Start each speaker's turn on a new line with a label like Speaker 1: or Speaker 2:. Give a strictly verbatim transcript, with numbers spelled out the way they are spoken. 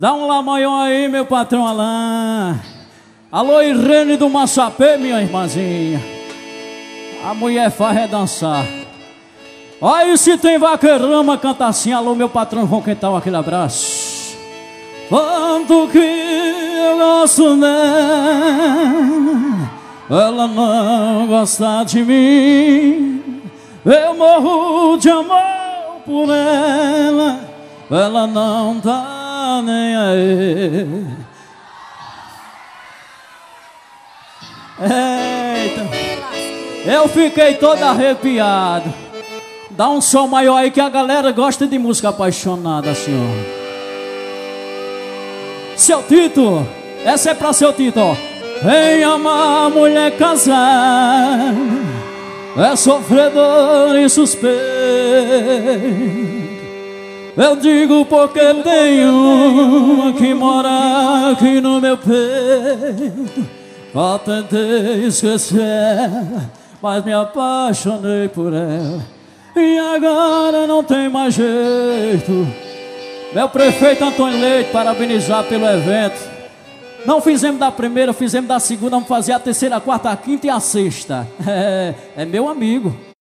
Speaker 1: Dá um lamanhão aí, meu patrão Alain. Alô, Irene do Massapê, minha irmãzinha. A mulher faz é dançar. Aí se tem vaqueirama, canta assim. Alô, meu patrão João Quental, aquele abraço. Quanto que eu gosto dela, ela não gosta de mim. Eu morro de amor por ela, ela não tá nem aí. Eita, eu fiquei todo arrepiado. Dá um som maior aí que a galera gosta de música apaixonada, senhor. Seu Tito, essa é pra seu Tito, ó. Vem amar, mulher casar, é sofredor e suspeito. Eu digo porque tem uma que mora aqui no meu peito. Eu tentei esquecer, mas me apaixonei por ela. E agora não tem mais jeito. Meu prefeito Antônio Leite, parabenizar pelo evento. Não fizemos da primeira, fizemos da segunda. Vamos fazer a terceira, a quarta, a quinta e a sexta. É, é meu amigo.